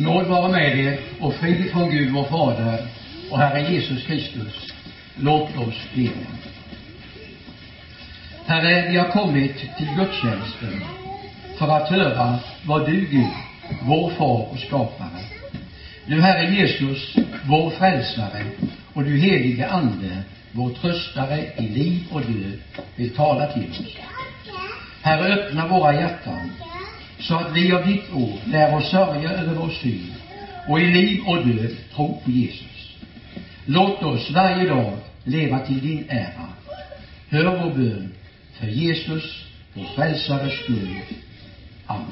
Nåd vara med er och frid från Gud vår Fader och Herre Jesus Kristus. Låt oss be. Herre, vi har kommit till gudstjänsten för att höra vad du, Gud, vår far och skapare, du Herre Jesus, vår frälsare, och du helige Ande, vår tröstare i liv och död, vill tala till oss. Herre, öppna våra hjärtan så att vi av ditt ord lär oss sörja över vår synd och i liv och död tro på Jesus. Låt oss varje dag leva till din ära. Hör vår bön för Jesus, vår frälsares skull. Amen.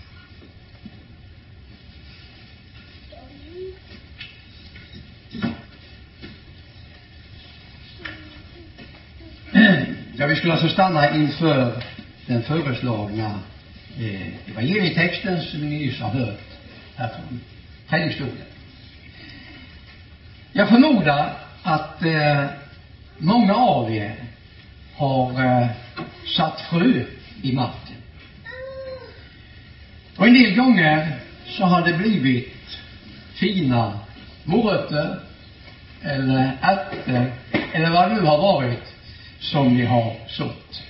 Ja, vi skulle alltså stanna inför den föreslagna evangelietexten som vi nyss har hört här från predikstolen. Jag förmodar att många av er har satt frö i marken. Och en del gånger så har det blivit fina morötter eller ärtor eller vad det nu har varit som ni har sått.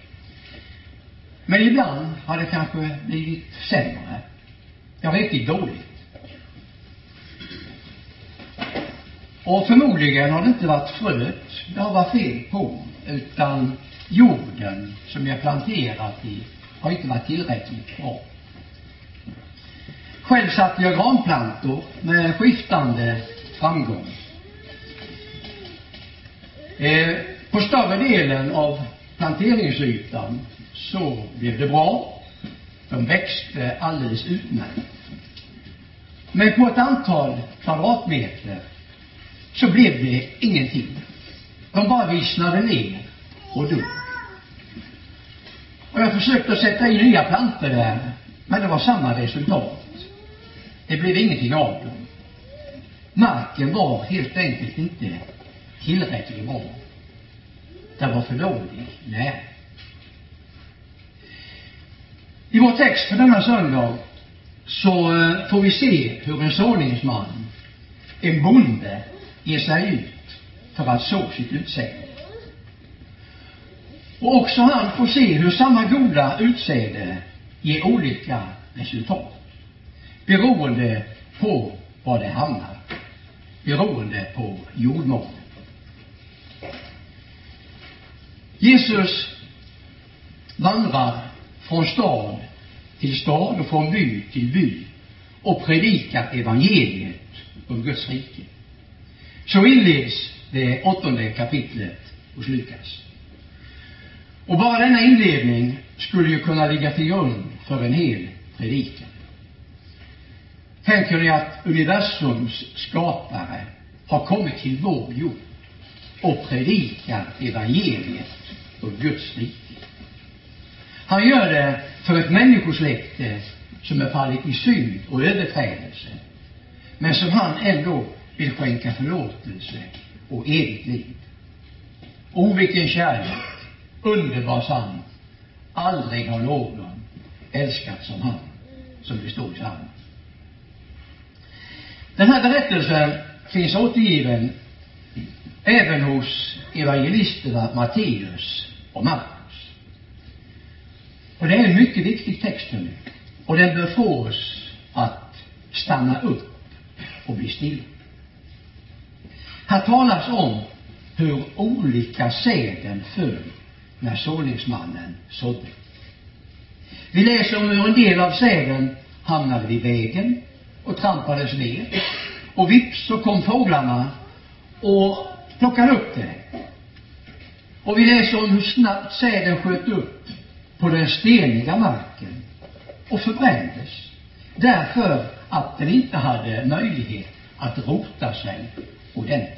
Men ibland har det kanske blivit sämre. Ja, riktigt dåligt. Och förmodligen har det inte varit fröet det har varit fel på, utan jorden som jag planterat i har inte varit tillräckligt bra. Själv satte jag granplantor med skiftande framgång. På större delen av planteringsytan så blev det bra. De växte alldeles utmärkt. Men på ett antal kvadratmeter så blev det ingenting. De bara vissnade ner och dog. Och jag försökte sätta in nya plantor där, men det var samma resultat. Det blev ingenting av dem. Marken var helt enkelt inte tillräckligt bra. Det var för dålig näring. I vår text för denna söndag så får vi se hur en såningsman, en bonde, ger sig ut för att så sitt utsäde. Och också han får se hur samma goda utsäde ger olika resultat, beroende på var det hamnar, beroende på jordmånen. Jesus vandrar från stad till stad och från by till by och predikar evangeliet om Guds rike. Så inleds det 8:e kapitlet hos Lukas. Och bara denna inledning skulle ju kunna ligga till grund för en hel predikan. Tänker ni att universums skapare har kommit till vår jord och predikar evangeliet om Guds rike? Han gör det för ett människosläkte som är fallit i synd och överträdelse, men som han ändå vill skänka förlåtelse och evigt liv. O, vilken kärlek, underbar sant, aldrig har någon älskat som han, som det står i Psalmen. Den här berättelsen finns återgiven även hos evangelisterna Matteus och Markus. Och det är en mycket viktig text nu. Och den bör få oss att stanna upp och bli stilla. Här talas om hur olika säden föll när såningsmannen sådde. Vi läser om hur en del av säden hamnade vid vägen och trampades ner. Och vips så kom fåglarna och plockade upp det. Och vi läser om hur snabbt säden sköt upp på den steniga marken och förbrändes, därför att den inte hade möjlighet att rota sig ordentligt.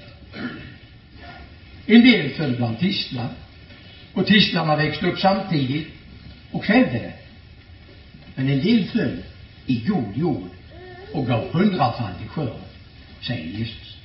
En del föll bland tistlar, och tistlarna växte upp samtidigt och kvävde det. Men en del föll i god jord och gav 100-faldig skörd, säger Jesus.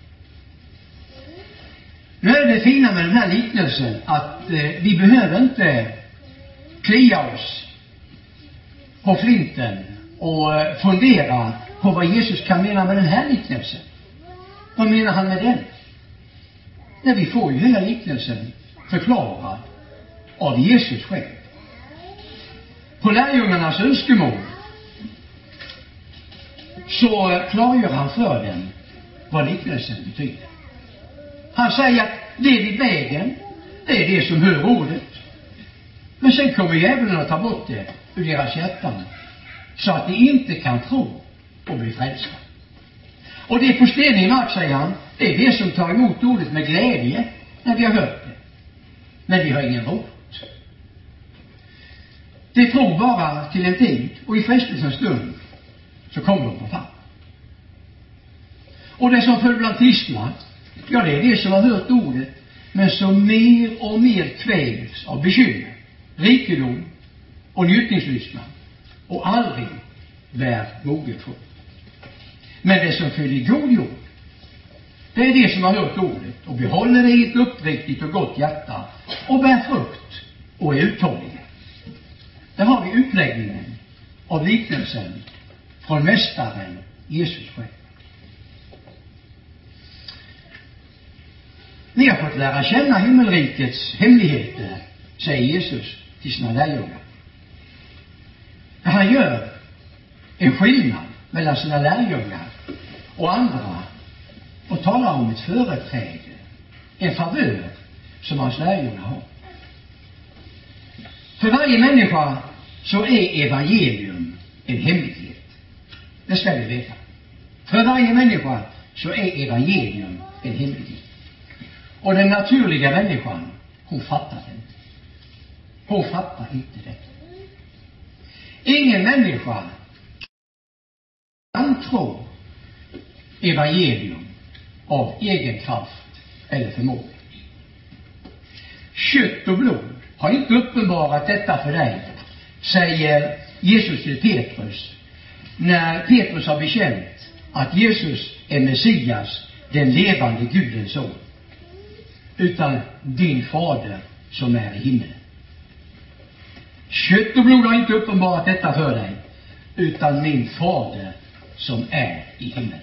Nu är det fina med den här liknelsen att vi behöver inte klia oss på flinten och fundera på vad Jesus kan mena med den här liknelsen. Vad menar han med den? När vi får ju hela liknelsen förklarad av Jesus själv. På lärjungarnas önskemål så klargör han för dem vad liknelsen betyder. Han säger att det vid vägen, det är det som hör ordet. Men sen kommer djävulen att ta bort det ur deras hjärtan, så att de inte kan tro och bli frälsta. Och det är på stenig mark, säger han, det är det som tar emot ordet med glädje när vi har hört det. Men vi har ingen rot. Det tror bara till en tid, och i frestelsens stund så kommer de på fall. Och det som föll bland kristna, ja, det är det som har hört ordet, men som mer och mer kvävs av bekymmer, rikedom och njutningslystnad, och aldrig bär moget frukt. Men det som föll i god jord, det är det som har hört ordet och behåller det i ett uppriktigt och gott hjärta och bär frukt och är uthålliga. Där har vi utläggningen av liknelsen från mästaren Jesus själv. Ni har fått lära känna himmelrikets hemligheter, säger Jesus till sina lärjungar. Han gör en skillnad mellan sina lärjungar och andra och talar om ett företräde, en favör som hans lärjungar har. För varje människa så är evangelium en hemlighet. Det ska vi veta. För varje människa så är evangelium en hemlighet. Och den naturliga människan, hon fattar det inte. Hon fattar inte det. Ingen människa kan tro evangelium av egen kraft eller förmåga. Kött och blod har inte uppenbarat detta för dig, säger Jesus till Petrus, när Petrus har bekänt att Jesus är Messias, den levande Gudens son, utan din fader som är i himlen. Kött och blod har inte uppenbarat detta för dig, utan min fader som är i himlen.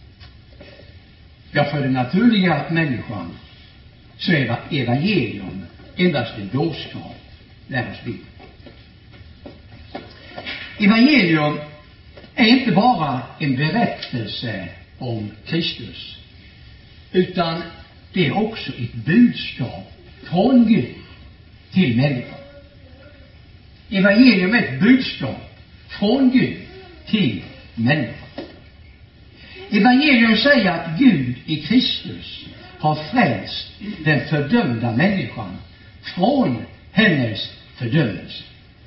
Ja, för den naturliga människan så är evangelium endast en dårskap, lär oss Bibeln. Evangelium är inte bara en berättelse om Kristus, utan det är också ett budskap från Gud till människan. Evangelium är ett budskap från Gud till människan. Evangelium säger att Gud i Kristus har frälst den fördömda människan från hennes fördömelse.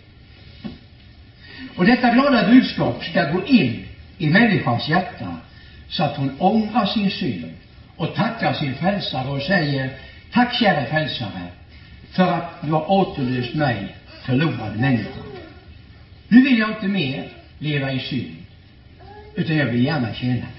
Och detta glada budskap ska gå in i människans hjärta så att hon ångrar sin synd och tackar sin frälsare och säger: tack kära frälsare för att du har återlöst mig, förlorad människa. Nu vill jag inte mer leva i synd, utan jag vill gärna tjäna dig.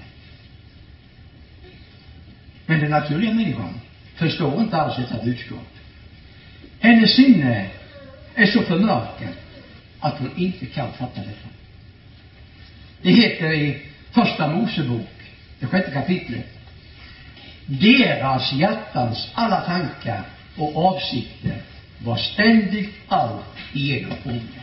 Men den naturliga människan förstår inte alls detta budskap. Hennes sinne är så förmörkat att hon inte kan fatta detta. Det heter i första Mosebok, det 6:e kapitlet: deras hjärtans alla tankar och avsikter var ständigt allt igenom onda.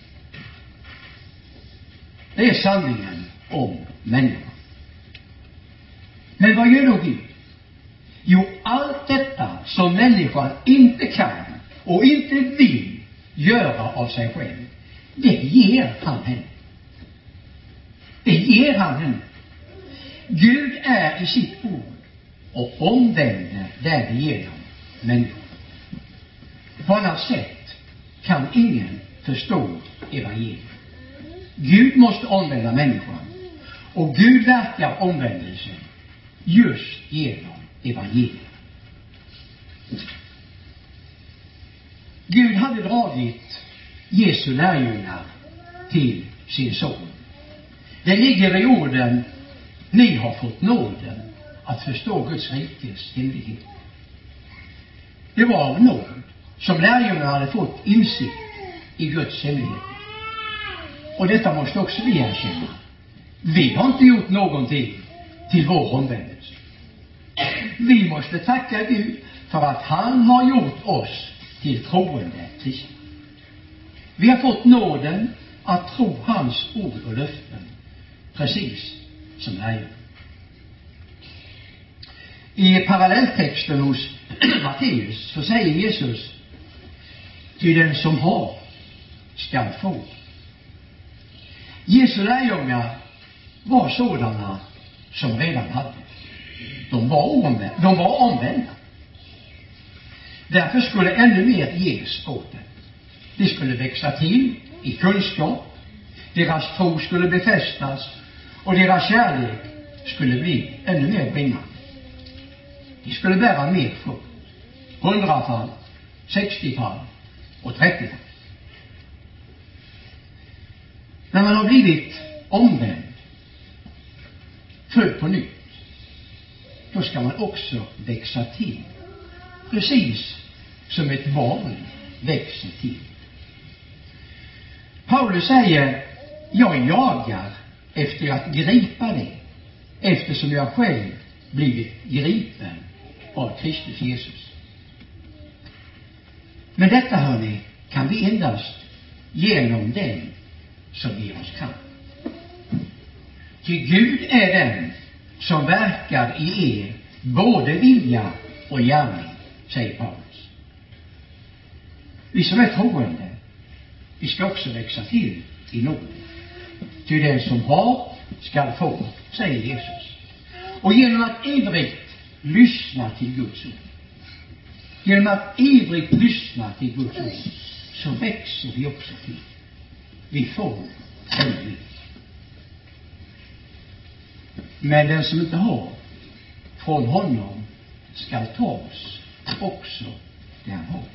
Det är sanningen om människan. Men vad gör då Gud? Jo, allt detta som människan inte kan och inte vill göra av sig själv, det ger han henne. Det ger han henne. Gud är i sitt ord och omvänder därigenom människan. På annat sätt kan ingen förstå evangeliet. Gud måste omvända människan, och Gud verkar omvändelsen just genom evangeliet. Gud hade dragit Jesu lärjungar till sin son. Det ligger i orden: ni har fått nåden att förstå Guds rikes hemlighet. Det var av nåd som lärjungarna hade fått insikt i Guds hemlighet. Och detta måste också vi erkänna. Vi har inte gjort någonting till vår omvändelse. Vi måste tacka Gud för att han har gjort oss till troende kristna. Vi har fått nåden att tro hans ord och löften, precis som lärjungarna. I parallelltexten hos Matteus så säger Jesus: ty den som har skall få. Jesu lärjungar var sådana som redan hade. De var omvända. Därför skulle ännu mer ges åt dem. De skulle växa till i kunskap, deras tro skulle befästas och deras kärlek skulle bli ännu mer brinnande. De skulle bära mer frukt. 100-fall, 60-fall och 30-fall. När man har blivit omvänd, född på nytt, då ska man också växa till. Precis som ett barn växer till. Paulus säger: jag jagar efter att gripa det, eftersom jag själv blivit gripen av Kristus Jesus. Men detta, hörni, kan vi endast genom den som ger oss kraft. Ty Gud är den som verkar i er både vilja och gärning, säger Paulus. Vi som är troende, vi ska också växa till i nåden. Ty den som har skall få, säger Jesus. Och genom att ivrigt lyssna till Guds ord, genom att ivrigt lyssna till Guds ord, så växer vi också till. Vi får ännu. Men den som inte har, från honom skall tas också det han har.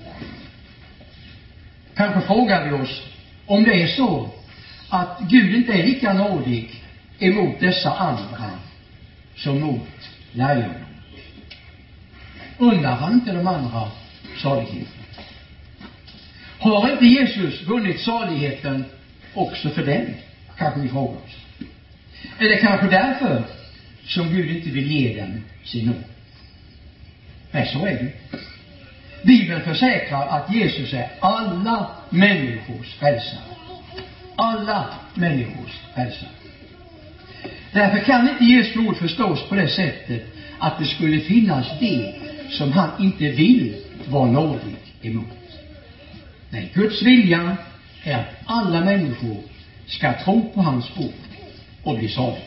Kanske frågar vi oss om det är så att Gud inte är lika nådig emot dessa andra som mot lärjungarna. Undrar han inte de andra saligheten? Har inte Jesus vunnit saligheten också för den? Kanske vi frågar oss. Är det kanske därför som Gud inte vill ge dem sin nåd? Nej, så är det. Bibeln försäkrar att Jesus är alla människors frälsare. Alla människors frälsare. Därför kan inte Jesu ord förstås på det sättet att det skulle finnas det som han inte vill vara nådig emot. Nej, Guds vilja är att alla människor ska tro på hans ord och bli saliga.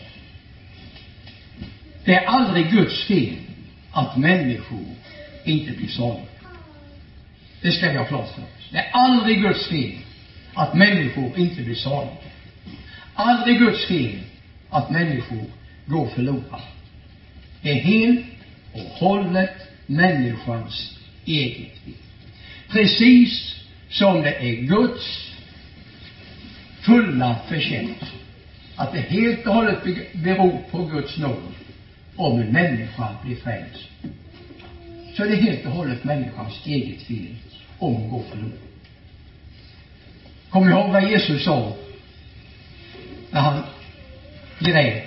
Det är aldrig Guds fel att människor inte blir saliga. Det ska vi ha klart för oss. Det är aldrig Guds fel att människor inte blir saliga. Aldrig Guds fel att människor går förlorade. Det är helt och hållet människans eget fel. Precis som det är Guds fulla förtjänst att det helt och hållet beror på Guds nåd om en människa blir frälst, så är det helt och hållet människans eget fel om hon går förlorad. Kom ihåg vad Jesus sa när han grät.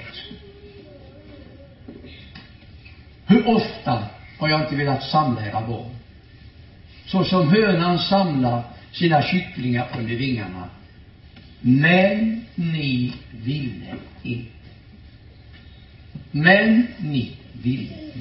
Hur ofta har jag inte velat samla era barn, så som hönan samlar sina kycklingar under vingarna, men ni ville inte. Men ni ville inte.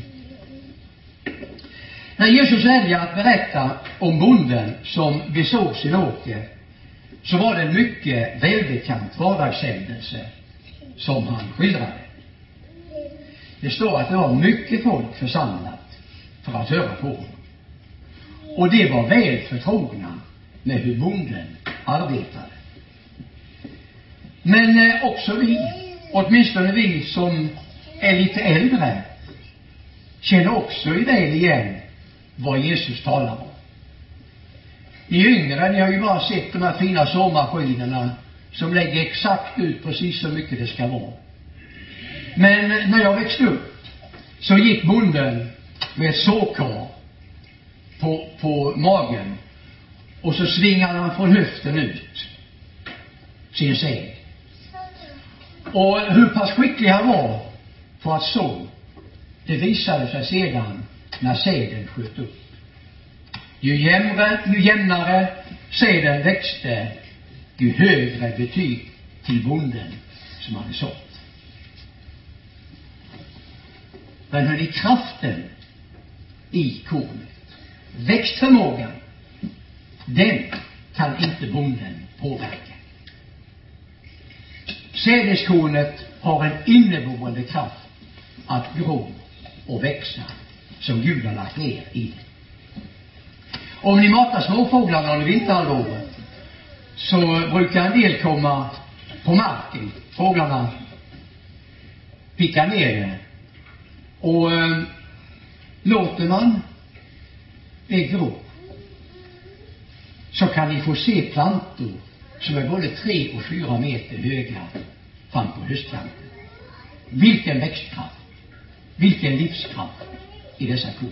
När Jesus väljer att berätta om bonden som besåg sin åker, så var det en mycket välbekant vardagshändelse som han skildrade. Det står att det var mycket folk församlat för att höra på honom. Och det var väl förtrogna med hur bonden arbetade. Men också vi, åtminstone vi som är lite äldre, känner också väl igen vad Jesus talar om. Ni yngre, ni har ju bara sett de här fina såmaskinerna som lägger exakt ut precis så mycket det ska vara. Men när jag växte upp så gick bonden med ett såkar på magen, och så svingade han från höften ut. sin säd. Och hur pass skicklig han var för att så, det visade sig sedan när säden sköt upp. Ju jämnare säden växte, ju högre betyg till bonden som hade sått. Men hörde kraften i kornet, växtförmågan, den kan inte bonden påverka. Sädeskornet har en inneboende kraft att gro och växa som Gud har lagt ner i det. Om ni matar småfåglarna under vinterhalvåret så brukar en del komma på marken. Fåglarna pickar ner det. Och låter man det gro så kan ni få se plantor som är både 3 och 4 meter höga fram på höstkanten. Vilken växtkraft, vilken livskraft i dessa kor.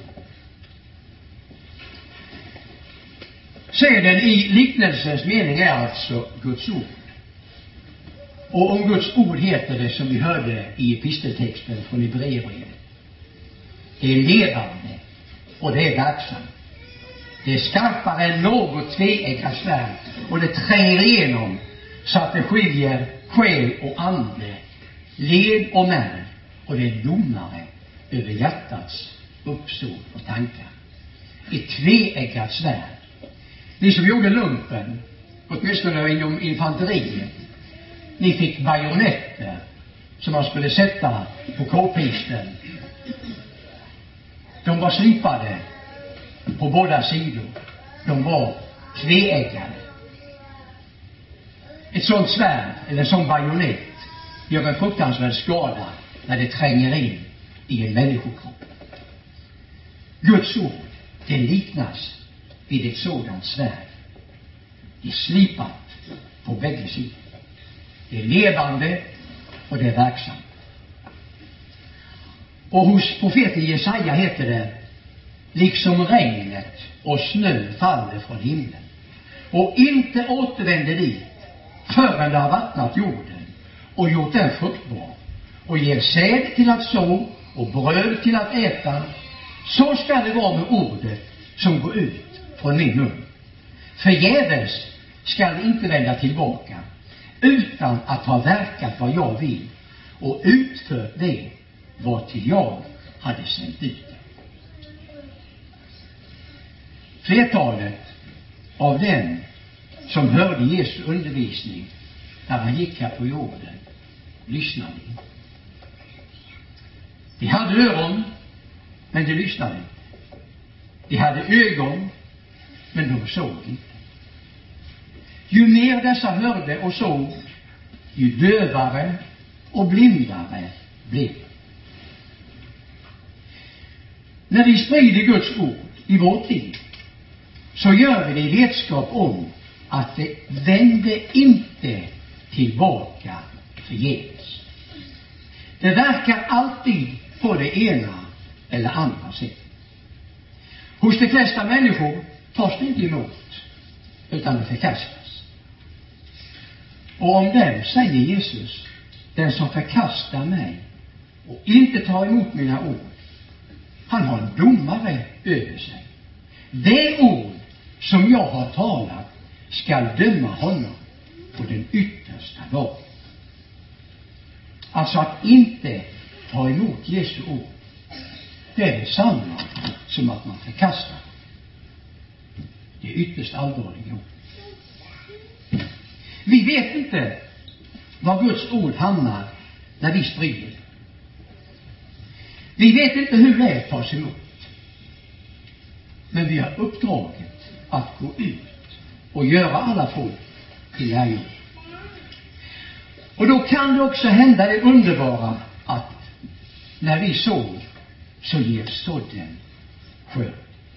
Säden i liknelsens mening är alltså Guds ord. Och om Guds ord heter det, som vi hörde i episteltexten från Hebreerbrevet, det är levande och det är verksamt. Det är skarpare än något tveeggat svärd, och det tränger igenom så att det skiljer själ och ande, led och märg, och det är domare över hjärtats uppsåt och tankar. Ett tveeggat svärd. Ni som gjorde lumpen, åtminstone inom infanteriet, ni fick bajonetter som man skulle sätta på k-pisten. De var slipade på båda sidor. De var tveeggade. Ett sånt svärd eller en sån bajonett gör en fruktansvärd skada när det tränger in i en människokropp. Guds ord, det liknas vid ett sådant svärd. Det är slipat på bägge sidor. Det är levande och det är verksamt. Och hos profeten Jesaja heter det: liksom regnet och snö faller från himlen och inte återvänder dit förrän det har vattnat jorden och gjort den fruktbar och ger säd till att så och bröd till att äta, så ska det vara med ordet som går ut från min mun. Förgäves ska det inte vända tillbaka utan att ha verkat vad jag vill och utfört det vad till jag hade sänt ut. Flertalet av dem som hörde Jesu undervisning när han gick här på jorden lyssnade inte. De hade öron, men de lyssnade inte. De hade ögon, men de såg inte. Ju mer dessa hörde och såg, ju dövare och blindare blev. När vi sprider Guds ord i vår tid, så gör vi det i vetskap om att det vänder inte tillbaka förgäves. Det verkar alltid på det ena eller andra sättet. Hos de flesta människor tas det inte emot, utan det förkastas. Och om dem säger Jesus: den som förkastar mig och inte tar emot mina ord, han har en domare över sig. Det ord som jag har talat skall döma honom på den yttersta dagen. Alltså att inte ta emot Jesu ord, det är detsamma som att man förkastar. Det är ytterst allvarliga ord. Vi vet inte var Guds ord hamnar när vi sprider. Vi vet inte hur det tas emot. Men vi har uppdraget att gå ut och göra alla folk till lärjungar. Och då kan det också hända det underbara att när vi sår, så ger sådden skörd.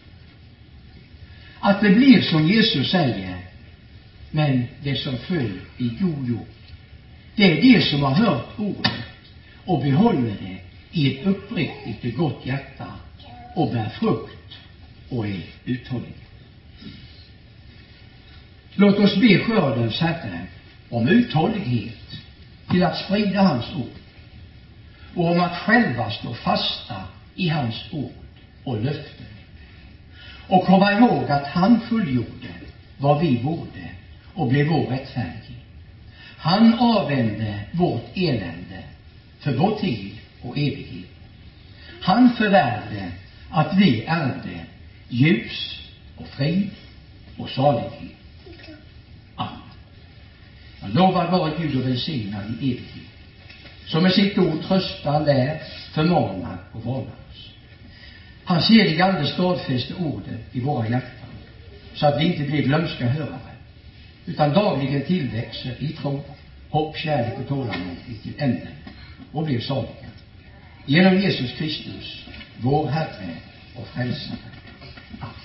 Att det blir som Jesus säger: men det som föll i god jord, det är det som har hört ordet och behåller det i ett uppriktigt och gott hjärta och bär frukt och är uthållig. Låt oss be skördens Herre om uthållighet till att sprida hans ord och om att själva stå fasta i hans ord och löften och komma ihåg att han fullgjorde vad vi borde och blev vår rättfärdighet. Han avvände vårt elände för vår tid och evighet. Han förvärvde att vi ärvde ljus och frid och salighet. Amen. Lovad vare Gud och välsignad i evighet, som med sitt ord tröstar, lär, förmanar och varnar oss. Hans heliga ande stadfäster ordet i våra hjärtan, så att vi inte blir glömska hörare, utan dagligen tillväxer i tro, hopp, kärlek och tålamod till änden och blir saliga. Genom Jesus Kristus, vår Herre och Frälsare. Amen.